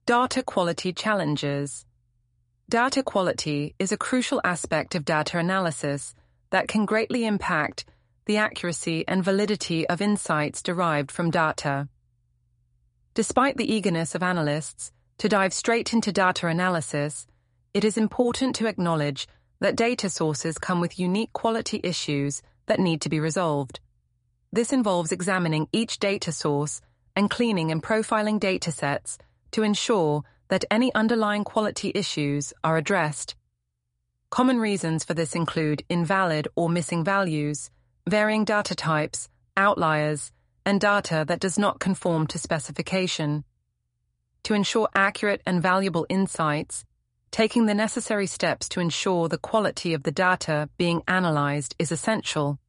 Data quality challenges. Data quality is a crucial aspect of data analysis that can greatly impact the accuracy and validity of insights derived from data. Despite the eagerness of analysts to dive straight into data analysis, it is important to acknowledge that data sources come with unique quality issues that need to be resolved. This involves examining each data source and cleaning and profiling datasets to ensure that any underlying quality issues are addressed. Common reasons for this include invalid or missing values, varying data types, outliers, and data that does not conform to specification. To ensure accurate and valuable insights, taking the necessary steps to ensure the quality of the data being analyzed is essential.